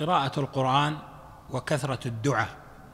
قراءة القرآن وكثرة الدعاء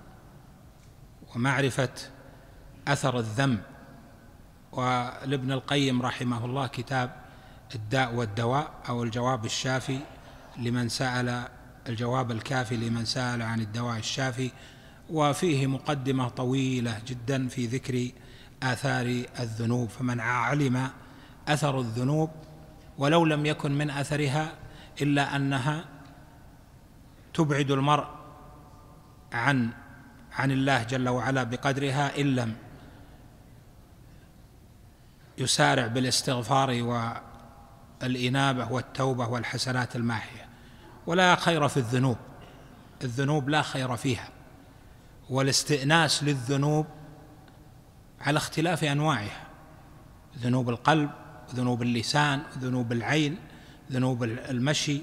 ومعرفة أثر الذنب. ولابن القيم رحمه الله كتاب الداء والدواء أو الجواب الشافي لمن سأل، الجواب الكافي لمن سأل عن الدواء الشافي، وفيه مقدمة طويلة جدا في ذكر آثار الذنوب. فمن علم أثر الذنوب ولو لم يكن من أثرها إلا أنها تبعد المرء عن الله جل وعلا بقدرها، إن لم يسارع بالاستغفار والإنابة والتوبة والحسنات الماحية. ولا خير في الذنوب لا خير فيها، والاستئناس للذنوب على اختلاف أنواعها: ذنوب القلب، ذنوب اللسان، ذنوب العين، ذنوب المشي،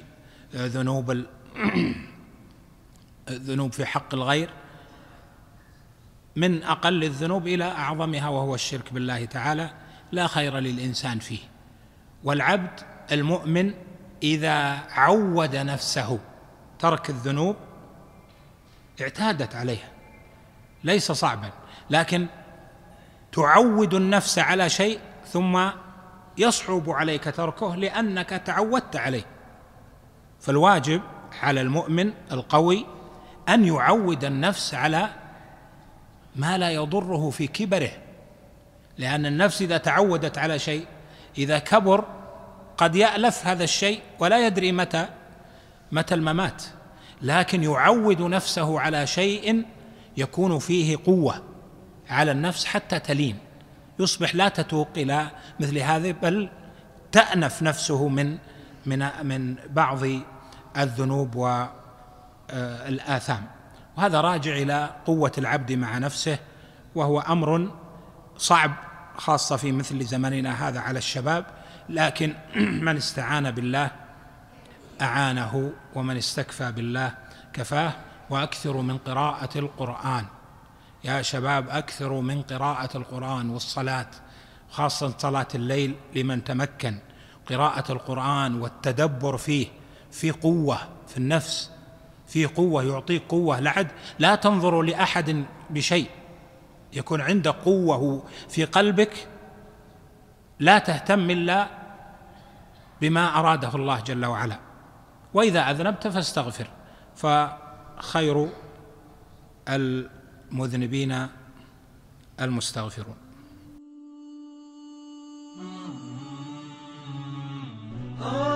ذنوب في حق الغير، من أقل الذنوب إلى أعظمها وهو الشرك بالله تعالى، لا خير للإنسان فيه. والعبد المؤمن إذا عود نفسه ترك الذنوب اعتادت عليها، ليس صعبا، لكن تعود النفس على شيء ثم يصعب عليك تركه لأنك تعودت عليه. فالواجب على المؤمن القوي أن يعود النفس على ما لا يضره في كبره، لأن النفس إذا تعودت على شيء إذا كبر قد يألف هذا الشيء ولا يدري متى الممات، لكن يعود نفسه على شيء يكون فيه قوة على النفس حتى تلين، يصبح لا تتوق إلى مثل هذا، بل تأنف نفسه من بعض الذنوب والآثام. وهذا راجع إلى قوة العبد مع نفسه، وهو أمر صعب خاصة في مثل زمننا هذا على الشباب، لكن من استعان بالله أعانه، ومن استكفى بالله كفاه. وأكثروا من قراءة القرآن يا شباب، أكثروا من قراءة القرآن والصلاة، خاصة صلاة الليل لمن تمكن. قراءة القرآن والتدبر فيه في قوة في النفس، في قوة، يعطيك قوة. لا تنظر لأحد بشيء، يكون عندك قوة في قلبك لا تهتم إلا بما أراده الله جل وعلا. وإذا أذنبت فاستغفر، فخير المذنبين المستغفرون.